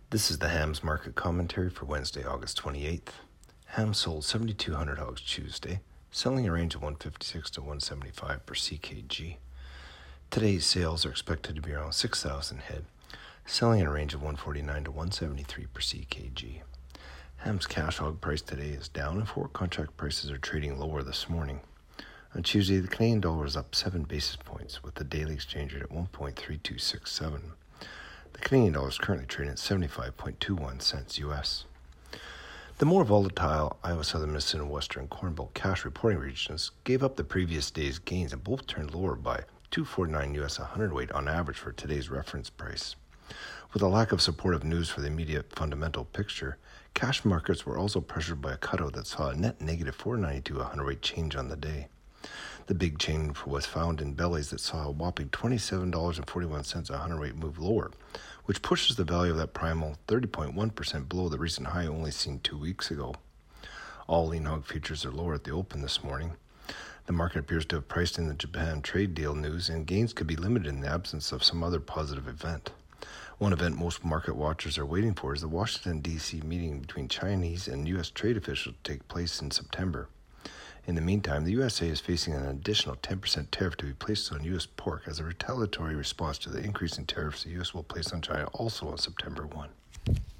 This is the hams market commentary for Wednesday, August 28th. Hams sold 7,200 hogs Tuesday, selling a range of 156 to 175 per ckg. Today's sales are expected to be around 6,000 head, selling in a range of 149 to 173 per ckg. Hams cash hog price today is down and forward contract prices are trading lower this morning. On Tuesday, the Canadian dollar is up 7 basis points with the daily exchange rate at 1.3267. The Canadian dollar is currently trading at 75.21 cents US. The more volatile Iowa, Southern Mississippi, and Western Corn Belt cash reporting regions gave up the previous day's gains and both turned lower by $2.49 US a hundredweight on average for today's reference price. With a lack of supportive news for the immediate fundamental picture, cash markets were also pressured by a cutout that saw a net negative $4.92 a hundredweight change on the day. The big change was found in bellies that saw a whopping $27.41 a hundredweight move lower, which pushes the value of that primal 30.1% below the recent high only seen 2 weeks ago. All lean hog futures are lower at the open this morning. The market appears to have priced in the Japan trade deal news, and gains could be limited in the absence of some other positive event. One event most market watchers are waiting for is the Washington, D.C. meeting between Chinese and U.S. trade officials to take place in September. In the meantime, the USA is facing an additional 10% tariff to be placed on U.S. pork as a retaliatory response to the increase in tariffs the U.S. will place on China also on September 1.